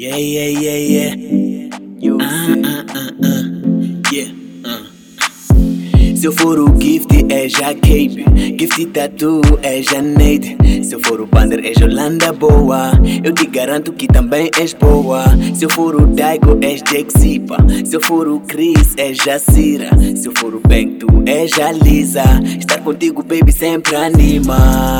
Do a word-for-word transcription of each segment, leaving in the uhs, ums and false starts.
Yeah, yeah, yeah, yeah. You Uh, uh, uh, uh. Yeah, uh. Se eu for o Gift é já Cape, Gift Tattoo é Janeide. Se eu for o Bander é Jolanda Boa, eu te garanto que também és boa. Se eu for o Daigo és Jake Zipa, se eu for o Chris é Jacira, se eu for o Bang tu é Jalisa. Estar contigo baby sempre anima.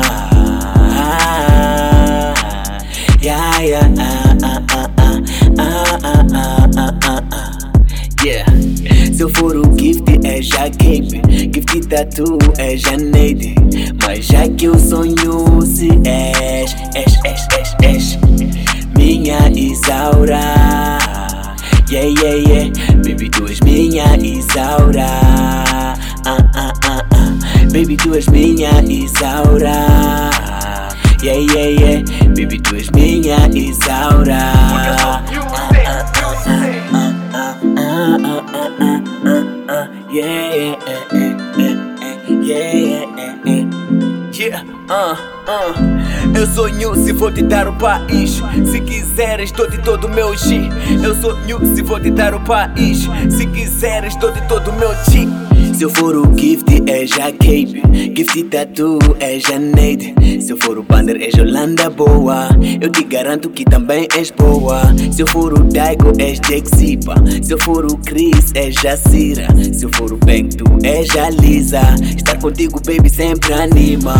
Yeah, yeah, ah, ah, ah, ah, ah, ah, ah, ah, ah, ah. Yeah. Se eu for o Gift é já Cape, Gift Tattoo é Janeide. Mas já que eu sonho se és, és, és, és, és minha Isaura. Yeah, yeah, yeah, baby tu és minha Isaura. Ah, ah, ah, ah, baby tu és minha Isaura. Yeah, yeah, yeah, baby tu és minha Isaura. Ah, ah, ah, ah, ah, ah, ah, ah, ah, ah, yeah, yeah, yeah, yeah, yeah, yeah, uh, uh. Eu sonho se vou te dar o país. Se quiseres todo e todo o meu G. Eu sonho se vou te dar o país. Se quiseres todo e todo o meu G. Se eu for o Gift é já Cape, Gift Tattoo é Janeide. Se eu for o Bander é Jolanda Boa, eu te garanto que também és boa. Se eu for o Daigo és Jake Zipa, se eu for o Chris é Jacira, se eu for o Bang tu é Jalisa. Estar contigo baby sempre anima.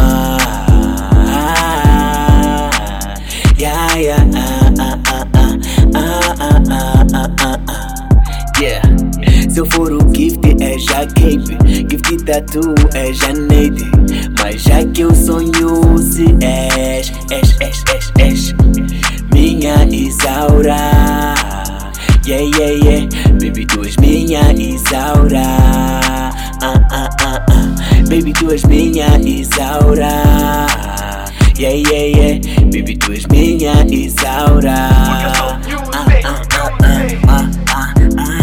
Yeah, yeah, ah, ah, ah, ah, ah, ah, ah, ah, ah. Yeah. Se eu for o Gift é já Cape, Gift Tattoo é Janeide. Mas já que eu sonho se és, és, és, és, és minha Isaura. Yeah, yeah, yeah, baby tu és minha Isaura. Ah, ah, ah, ah, baby tu és minha Isaura. Yeah, yeah, yeah, baby tu és minha Isaura. Ah, ah, ah, ah, ah, ah.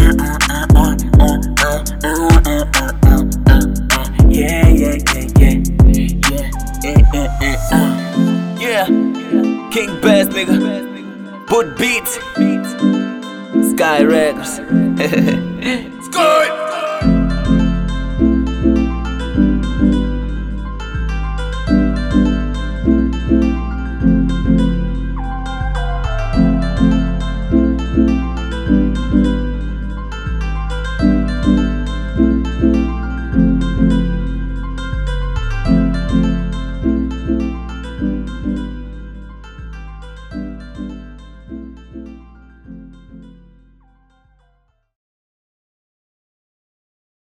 Yeah, yeah, yeah, yeah, yeah, yeah, yeah, uh. Yeah, King Best, nigga. Put beats, Sky Records. Sky.